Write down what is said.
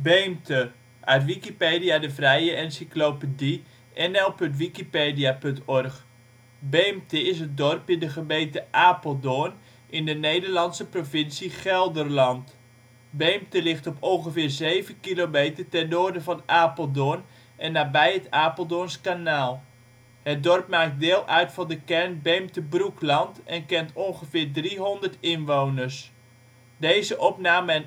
Beemte, uit Wikipedia, de vrije encyclopedie. nl.wikipedia.org. Beemte is een dorp in de gemeente Apeldoorn, in de Nederlandse provincie Gelderland. Beemte ligt op ongeveer 7 kilometer ten noorden van Apeldoorn en nabij het Apeldoorns Kanaal. Het dorp maakt deel uit van de kern Beemte-Broekland en kent ongeveer 300 inwoners. Plaatsen in de gemeente Apeldoorn. Dorpen: Beemte · Broekland · Noordwijk · Nuis Buurtschappen: Bakkerom (deels) · Balktil · De Haar · Hamrik · De Jammer · Keuningswijk · De Linde ·' t Malijk · Trimunt · Willemstad · Zethuis Groningen: Steden en dorpen in Gelderland Nederland: Provincies · Gemeenten 51° 58 ' NB, 5°